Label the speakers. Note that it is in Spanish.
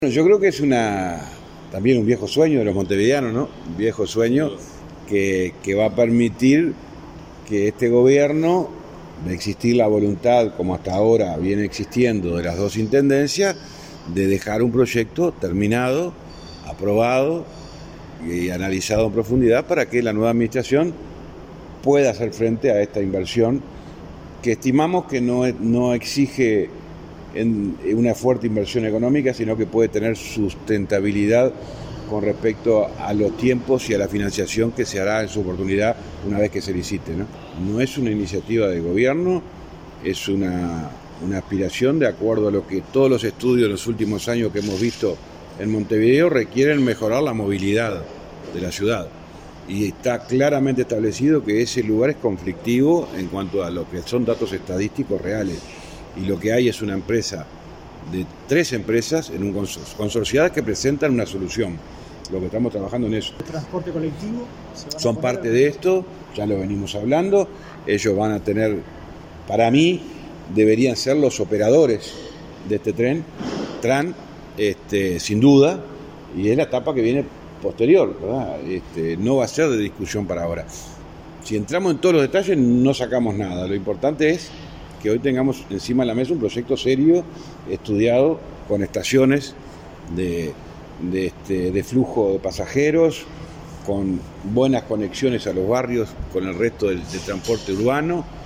Speaker 1: Yo creo que es también un viejo sueño de los montevideanos, ¿no? Un viejo sueño que va a permitir que este gobierno, de existir la voluntad, como hasta ahora viene existiendo, de las dos intendencias, de dejar un proyecto terminado, aprobado y analizado en profundidad para que la nueva administración pueda hacer frente a esta inversión que estimamos que no exige una fuerte inversión económica, sino que puede tener sustentabilidad con respecto a los tiempos y a la financiación que se hará en su oportunidad una vez que se licite, ¿no? No es una iniciativa de gobierno, es una aspiración de acuerdo a lo que todos los estudios en los últimos años que hemos visto en Montevideo requieren mejorar la movilidad de la ciudad. Y está claramente establecido que ese lugar es conflictivo en cuanto a lo que son datos estadísticos reales. Y lo que hay es una empresa de 3 empresas en un consorciadas que presentan una solución. Lo que estamos trabajando en eso.
Speaker 2: ¿El transporte colectivo?
Speaker 1: Son parte de esto, ya lo venimos hablando. Ellos van a tener, para mí, deberían ser los operadores de este TRAN, sin duda, y es la etapa que viene posterior, ¿verdad? No va a ser de discusión para ahora. Si entramos en todos los detalles, no sacamos nada. Lo importante es que hoy tengamos encima de la mesa un proyecto serio, estudiado, con estaciones de flujo de pasajeros, con buenas conexiones a los barrios, con el resto del transporte urbano,